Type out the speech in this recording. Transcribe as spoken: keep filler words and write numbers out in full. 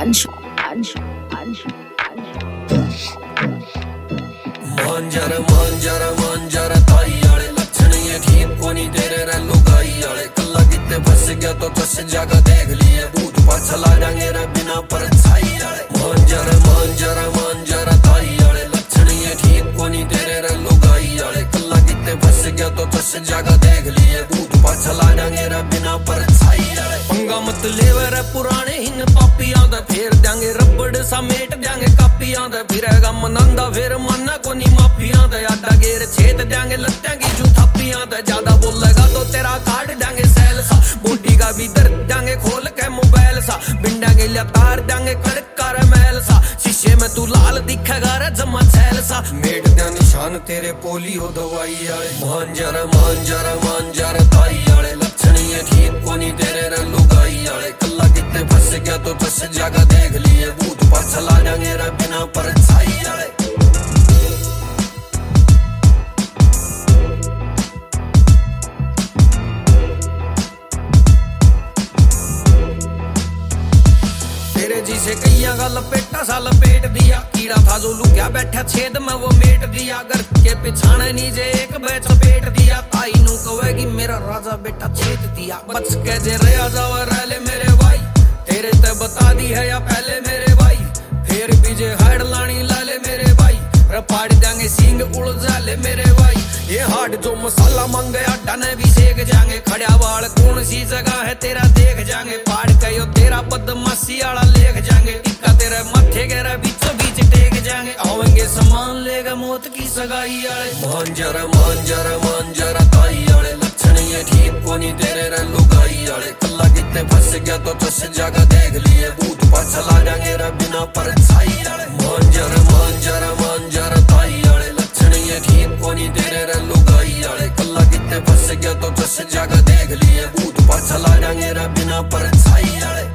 Anju, Anju, Anju, मांजर मांजर मांजर ताई आले लक्षण ये ठीक को नहीं तेरे रे लुगाई आले कल्ला कितने फंस गया तो दस जगह देख लिए भूत पर चला जाएंगे रे बिना परछाई आले मांजर मांजर मांजर ताई आले लक्षण ये ठीक को नहीं तेरे रे लुगाई आले कल्ला कितने फंस गया तो दस जगह देख लिए भूत पर चला जाएंगे रे बिना परछाई आले पंगा मत लेवे रे पुराने हिन पापियां दा फेर देंगे रबड़ समेट देंगे कापियां दा फिरेगा मनंदा फिर मन्ना को नहीं माफियां दा आडा गेर छेद देंगे लत्तें की जू थप्पियां दा ज्यादा बोलेगा तो तेरा काट देंगे सैल सा बॉडी का भी दर्द देंगे खोल के मोबाइल सा बिंडा के लिए तार देंगे कड़क कैरामेल सा शीशे में तू लाल दिखेगा रे जमा छैल सा मेट दे निशान तेरे पोलियो दवाई आले मांजर मांजर मांजर ताई आले लक्षण ये ठीक को नहीं तेरे रे लुगाई आले कल्ला कितने फंस गया तो दस जगह देख लिए भूत पर चला जाएंगे रे बिना परछाई आले जिसे कैया का लपेटा सा लपेट दिया कीड़ा था जो लुकिया बैठा छेद में वो मेट दिया घर के पिछाने नीचे एक बैच पेट दिया ताई नू कहेगी मेरा राजा बेटा छेद दिया बच के जे रहा जाओ रहले मेरे भाई तेरे ते बता दी है या पहले मेरे भाई फिर भी जे हाड़ लानी लाले मेरे भाई रपाड़ देंगे सींग उड़ जाले मेरे भाई ये हार्ड जो मसाला मांगे आटा ने भी सेक जाएंगे खड़ा वाल कौन सी जगह है तेरा देख जाएंगे पाड़ कहो तेरा बदमाशी वाला लेख जाएंगे टिक्का तेरे मथे गेरा बीचों बीच टेक जाएंगे आवेंगे सामान लेगा मौत की सगाई आले मांजर मांजर मांजर ताई आले लक्षण ये ठीक को नहीं तेरे रे लुगाई आले कल्ला कितने फंस गया तो दस जगह देख लिए भूत पर चला जाएंगे रे बिना परछाई आले मांजर मांजर मांजर ताई आले लक्षण ये ठीक को नहीं तेरे रे लुगाई आले कल्ला कितने फंस गया तो दस जगह देख लिए भूत पर चला जाएंगे रे बिना परछाई आले